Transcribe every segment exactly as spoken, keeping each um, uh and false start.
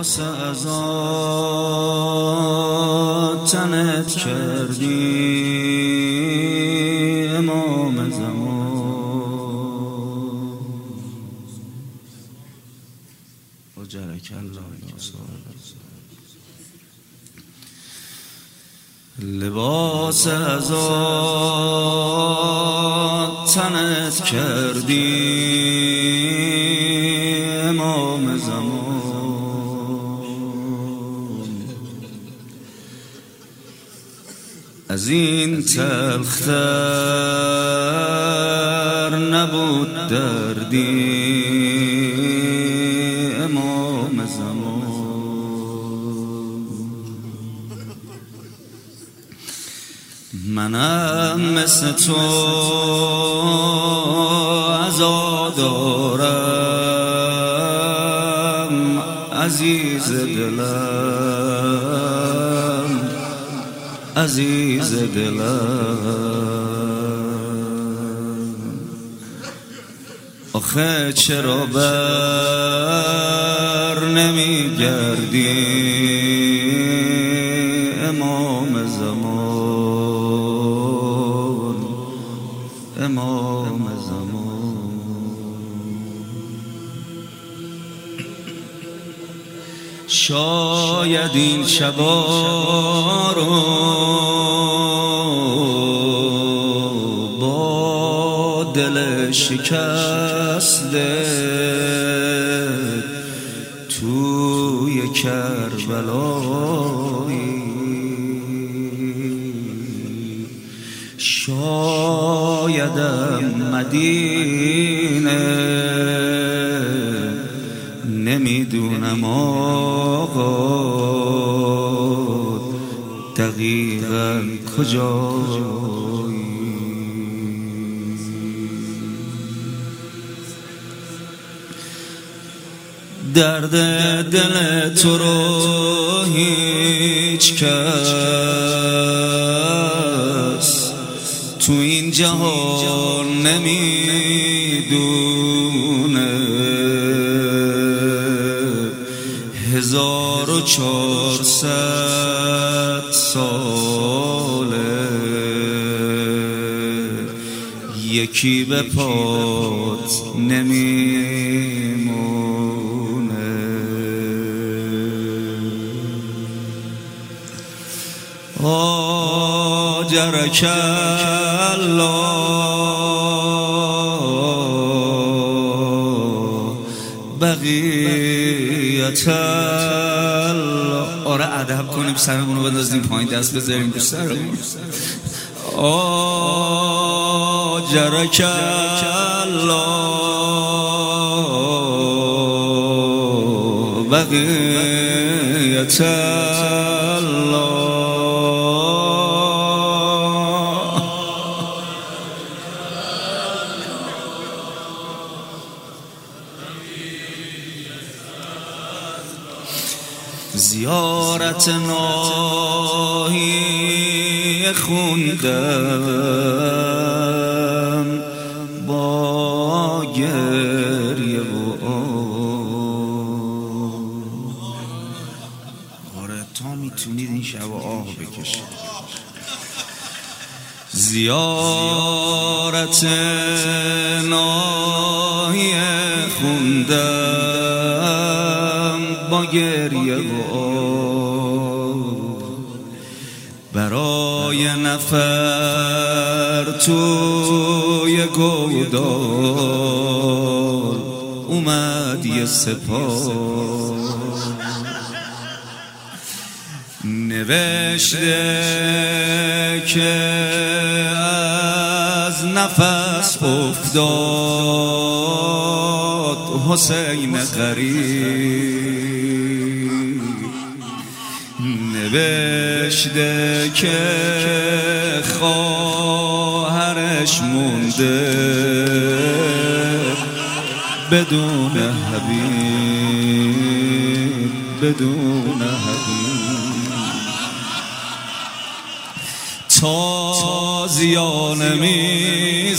لباس عزا تنت کردی امام زمان اجرک الله لباس عزا تنت کردی امام زمان از این تلختر نبود دردی امام زمان منم مثل تو عزا دارم عزیز دلم عزیز دلم آخه چرا بر نمی گردی امام زمان امام زمان شاید این شبا رو با دل شکسته توی کربلایی شایدم مدینه نمیدونم آقا دقیقاً کجایی درد دل تو رو هیچ کس تو این جهان نمیدونه هزار و چهارصد ساله یکی به پات نمیمونه آجرک الله بقیت الله. آره ادب کنیم سرمونو بندازیم پایین دست بذاریم تو سرمون. آجرک الله بقیت الله زیارت ناهی خوندم با گریه و آره تا میتونید این شب آه بکشید. زیارت ناهی خوندم با گریه و برای نفر توی گودال اومد یه سپاه نوشته که از نفس افتاد حسین غریب نوشته که خواهرش مونده بدون حبیب بدون حبیب تازیانه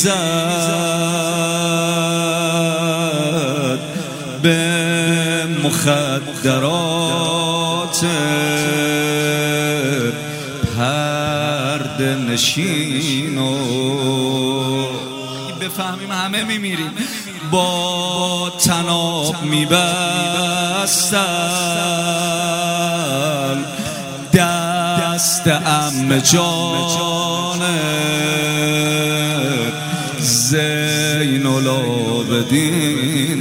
میزد به مخدرات پرده نشینو بفهمیم همه میمیریم. با تناب میبستن دست عمه جان زین العابدین.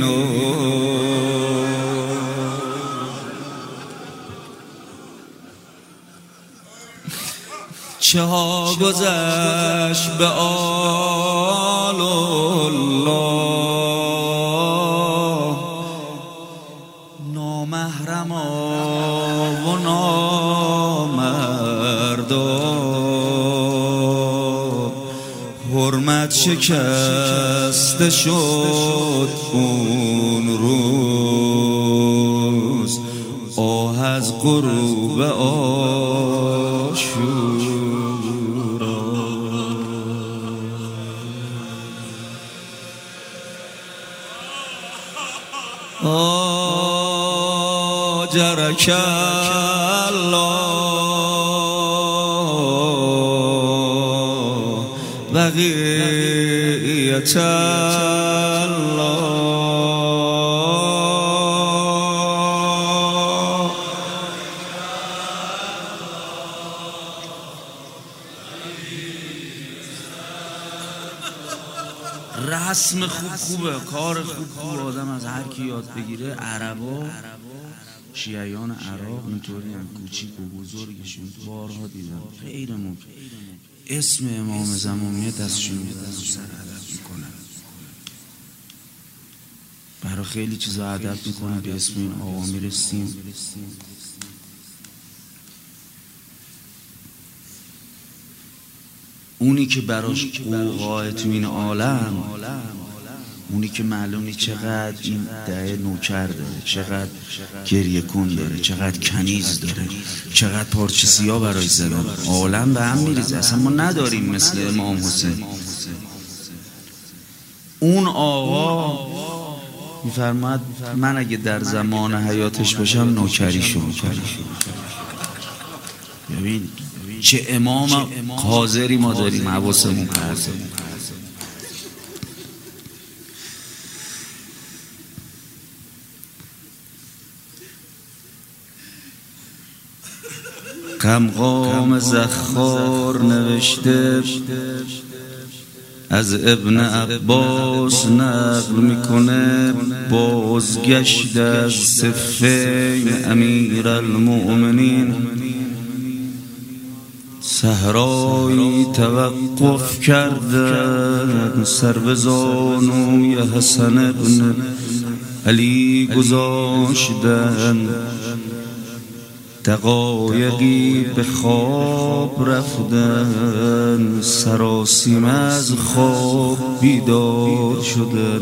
چه ها گذشت به آل الله نامحرما و نامردا حرمت شکسته شد اون روز آه از غروب آشورا. آجرک الله بقیت الله. رسم خوب خوبه، کار خوب خوب آدم از هر کی یاد بگیره. عربا شیعیان عراق اینطوری هم کوچیک و بزرگشون بارها دیدم غیر ممکن اسم امام زمانیه دستشون میدن سر ادب میکنن، برای خیلی چیزا ادب میکنن. به اسم این آقا میرسیم. اونی که براش قوقای تو این عالم، اونی که معلومی چقدر این ده نوکر داره، چقدر گریه کن داره، چقدر کنیز داره، چقدر پارچه سیاه برای زدن، عالم به هم میریزه. اصلا ما نداریم مثل امام حسین. اون آقا میفرماد من اگه در زمان حیاتش باشم نوکریشو میکنم. ببین چه امام قاضری ما داریم، حواسمون هست. قمقام زخار نوشته از ابن عباس نقل میکنه بازگشت از صفین امیر المؤمنین صحرایی توقف کردن، سر به زانوی حسن ابن علی گذاشتن، دقایقی به خواب رفتن، سراسیمه از خواب بیدار شدن.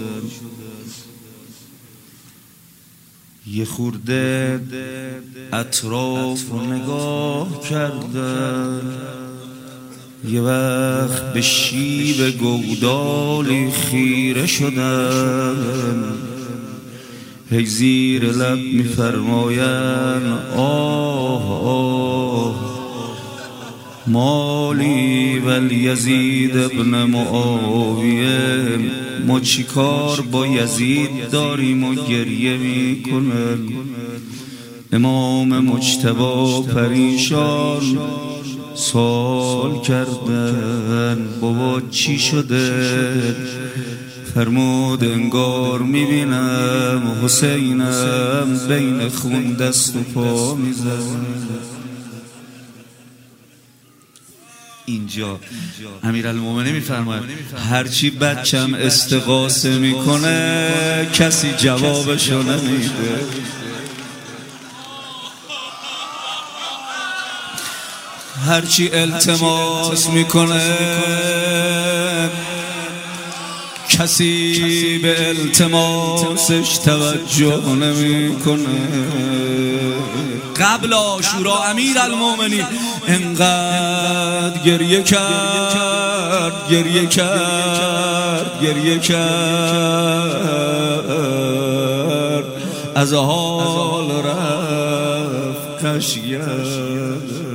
یه خورده اطراف رو نگاه کردن، یه وقت به شیب گودالی خیره شدن، هی زیر لب میفرماین آه آه مالی والیزید ابن معاویه، ما چی کار با یزید داریم و گریه میکنن. امام مجتبی پریشان سوال کردن بابا چی شده؟ فرمود انگار میبینم حسینم بین خون دست و پا میزن. اینجا امیرالمومنین میفرماید هرچی بچم استغاثه میکنه کسی جوابشو نمیده. هرچی التماس میکنه کسی به التماسش توجه نمیکنه. قبل عاشورا امیرالمومنین انقدر گریه کرد گریه کرد گریه کرد از حال رفت خشیت.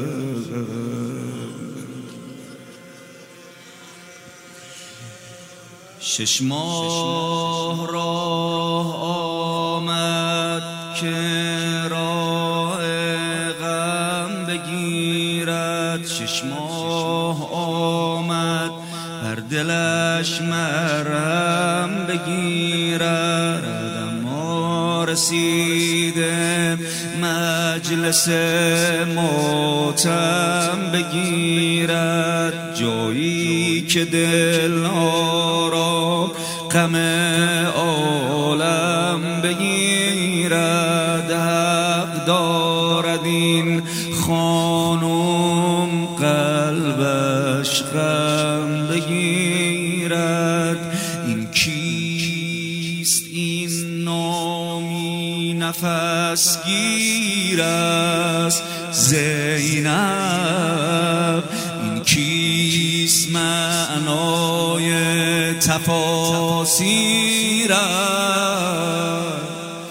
شش ماه راه آمد که راه غم بگیرد، شش ماه آمد بر دلش مرهم بگیرد، اما رسیده مجلس ماتم بگیرد، جایی که دل را غم عالم بگیرد. حق دارد این خانم قلبش غم بگیرد. این کیست این نامی نفس گیر است زینب، این کیست معنای تفاسیر است،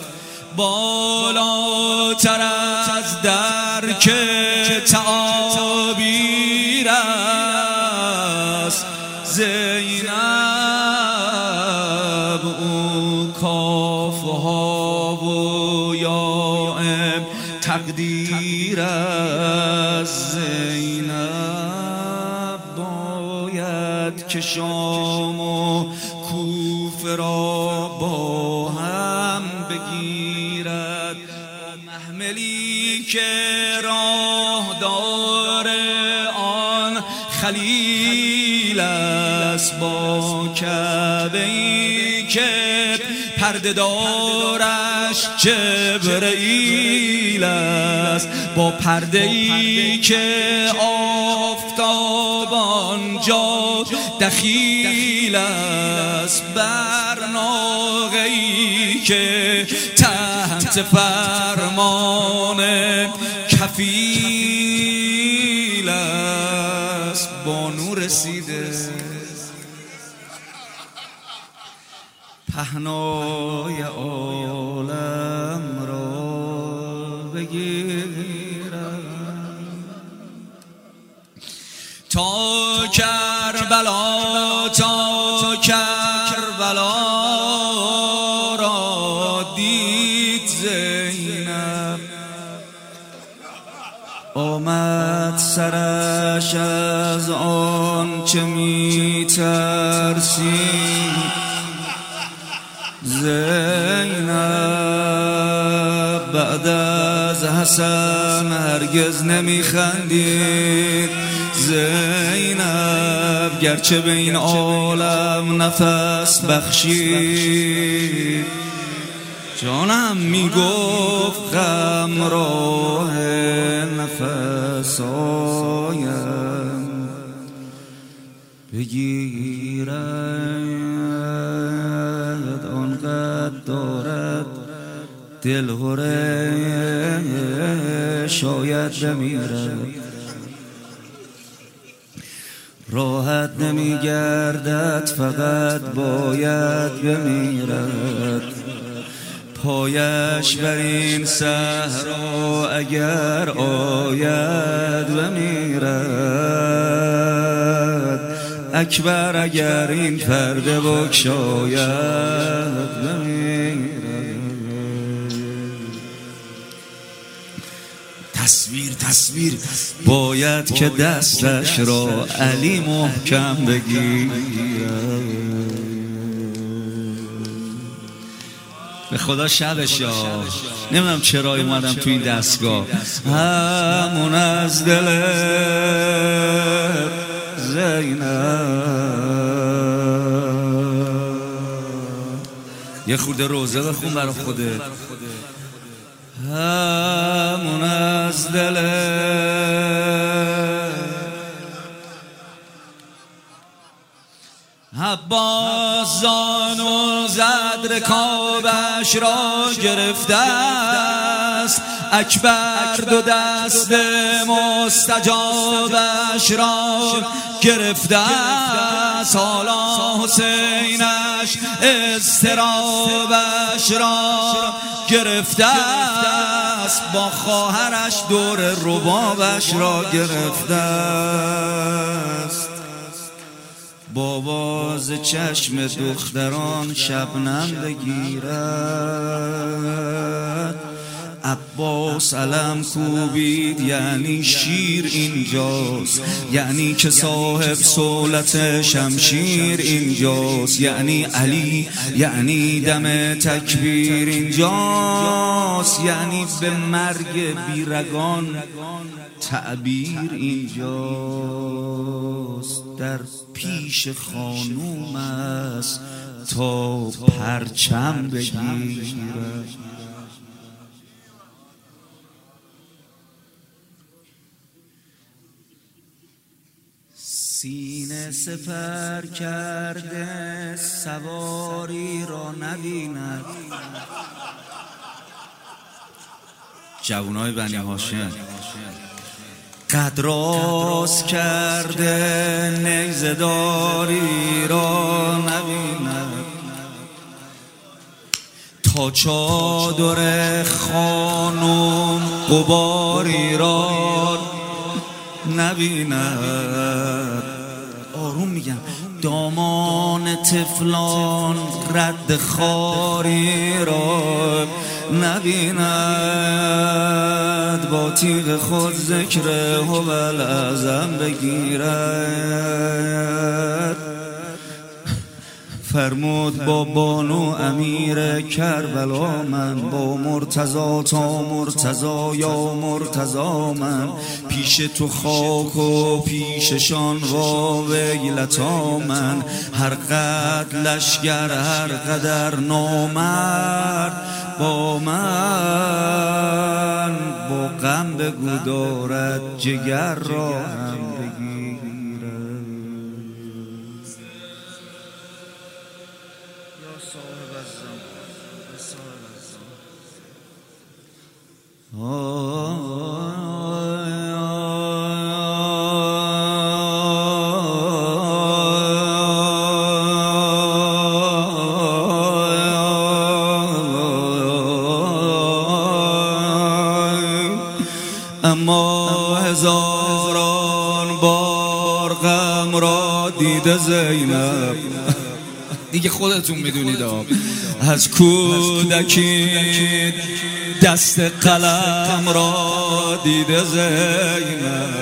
بالاتر از درک تعابیر است زینب. او کافها و یائم تقدیر است زینب. باید که شام و کوفه را با هم بگیرد، محملی که راه دار آن خلیل است، با کعبه‌ای که پرده دارش جبرئیل است، با پرده‌ای که آفتاب آنجا دخیل است، بر ناقه‌ای که تحت فرمان کفیل است. بانو رسیده پهنای عالم را بگیرد، تا کربلا تا کربلا را دید زینب، آمد سرش از آن چه می ترسید. زینب بعد از حسن هرگز نمی خندید، زینب گرچه به این عالم نفس بخشید، جانم می گفت غم راه نفس آیم بگیرد، آنقدر دارد دلهره شاید بمیرد، راحت نمی گردد فقط باید بمیرد، پایش بر این صحرا اگر آید بمیرد، اکبر اگر این پرده بگشاید بمیرد. تصویر تصویر باید که دستش را علی محکم بگیرد. به خدا شبش یا نمیدونم چرا اومدم تو این دستگاه، همون از دل زینب. یه خورده روزه بخون برای خودت. همون از دل عباس زانو زد رکابش را گرفتن، است. اکبر دو دست مستجابش را گرفته است، حالا حسینش اضطرابش را گرفته است، با خواهرش دور ربابش را گرفته است. بابا ز چشم دختران شبنم بگیرد، عباس علم کوبید یعنی شیر اینجاست، یعنی که صاحب صولت شمشیر اینجاست، یعنی علی، یعنی دم تکبیر اینجاست، یعنی به مرگ بیرگان تعبیر اینجاست. در پیش خانوم است تا پرچم بگیرد. سینه سپر کرده سواری را نبیند. جوانای بنی هاشم قد راست کرده نیزه‌داری را نبیند. تا چادر خانم غباری را نبیند. آروم میگم. دامان طفلان رد خاری را نبیند. با تیغ خود ذکر هوال اعظم بگیرد. فرمود با بانو امیر کربلا من، با مرتضی تا مرتضی یا مرتضی من، پیش تو خاک و پیششان وا ویلتا من. هر قد لشگر هر قدر نامرد با من، با غم بگو دارد جگر را هم بگیرد. اما هزاران بار غم را دیده زینب، دیگه خودتون میدونید، از کودکی دست قلم را دیده زینب.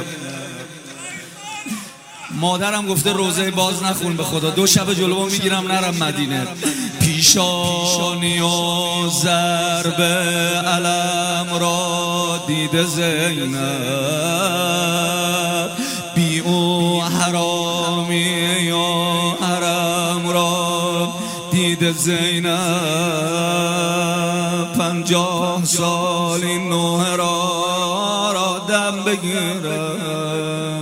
مادرم گفته روزه باز نخون به خدا، دو شب جلوم میگیرم نرم مدینه. پیشانی و ضرب علم را دیده زینب. بی او حرامی یا حرم را دیده زینب. پنجاه سال این نوح را را دم بگیرد.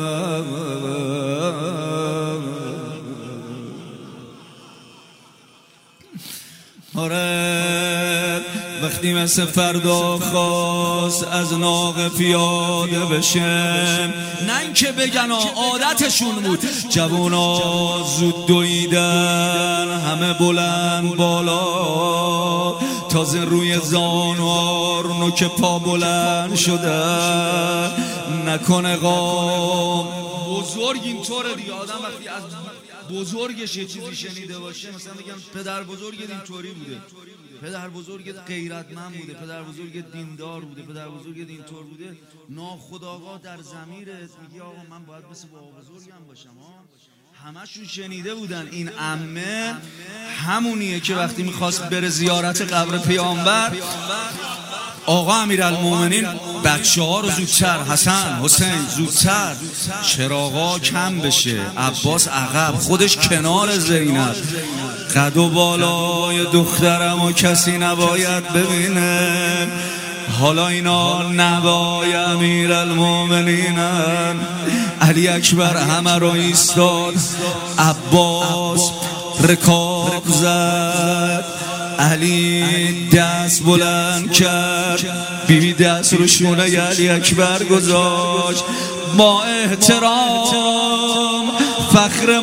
آره وقتی مثل فردا خواست از ناقه پیاده بشه، نه اینکه بگن عادتشون بود، جوونا زود دویدن همه بلند بالا، تازه روی زانوار نوک پا بلند شده. نکنه قام بزرگ اینطوره دیگه، آدم وقتی از بزرگش یه چیزی شنیده باشه، مثلا میگم پدر بزرگت اینطوری بوده، پدر بزرگت غیرتمند بوده، پدر بزرگت دیندار بوده، پدر بزرگت اینطور بوده، ناخودآگاه در ضمیرت میگی آقا من باید مثل بابا بزرگم باشم. ها همشون شنیده بودن این عمه همونیه که وقتی میخواست بره زیارت قبر پیامبر، آقا امیرالمومنین بچه ها رو زودتر، حسن حسین زودتر، چراغا کم بشه، عباس عقب، خودش کنار زینب. قد و بالای دخترم و کسی نباید ببینه. حالا اینا نوای امیرالمومنینن. علی اکبر همه رو ایستاد، عباس رکاب زد، علی دست بلند کرد، بیبی دست رو شونه علی اکبر گذاشت. با احترام فخر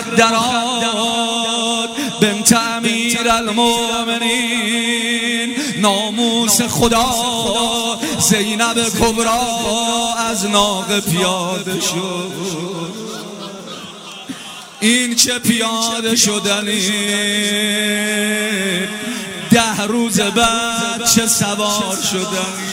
مخدرات بنت امیر المؤمنین، ناموس خدا زینب کبرا از ناقه پیاده شد. این چه پیاده شدنی، ده روز بعد چه سوار شدنی.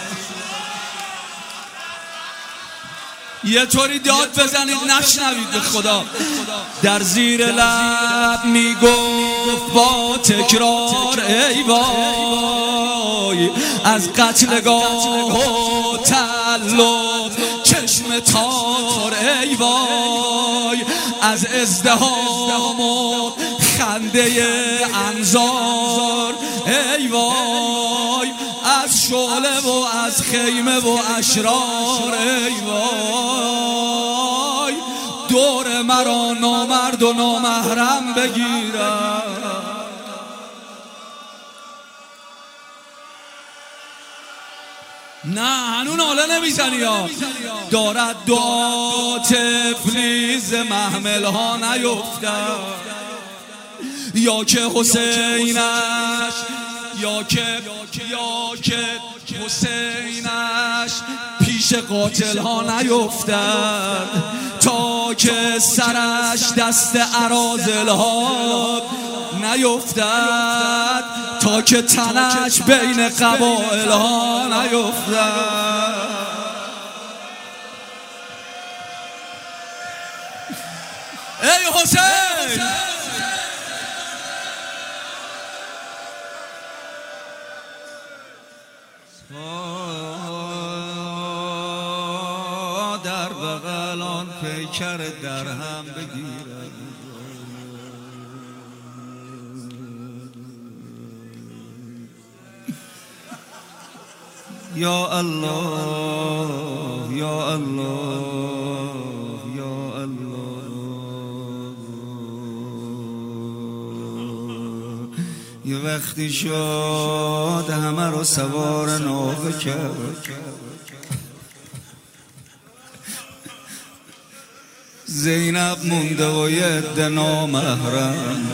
یه طوری داد بزنید نشنوید به خدا. در زیر لب میگفت با تکرار ای وای، از قتلگاه و تعلق چشم تار ای وای، از ازدحام و خنده انظار ای وای، از شعله و از خیمه و اشرار ای وای، دور مرا نامرد و نامحرم بگیرم. نه هنون حالا نمیزنی ها. دارد دعا تفلیز محمل ها نیفتد، یا که حسینش یا که یا که حسینش پیش قاتل ها نیفتد، تا که سرش دست اراذل ها نیفتد، تا که تنش بین قبائل ها نیفتد. ای حسین در بغل آن پیکر در هم بگیرد، یا الله یا الله یا الله. یه وقتی شد همه رو سوار ناقه کرد، زینب مونده و یه عده نامحرم.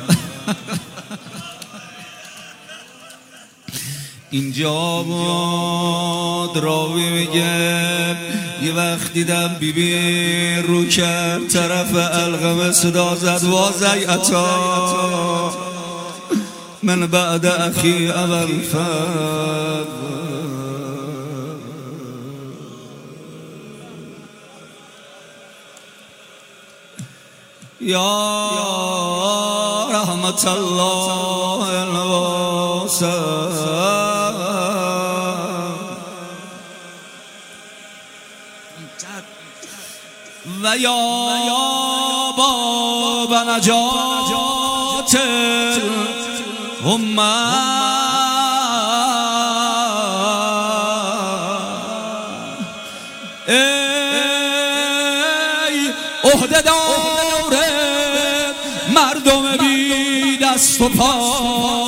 اینجا بود راوی میگه یه وقت دیدم بیبی رو کرد طرف علقمه، صدا زد وازی عطا من بعد اخی اول فد. یا رحمت الله الواسع و یا باب نجات الامه، ای عهده‌دار مردم بی دست و پا،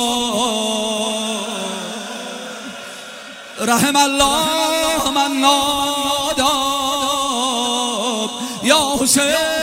رحم الله من ناداب یا حسین.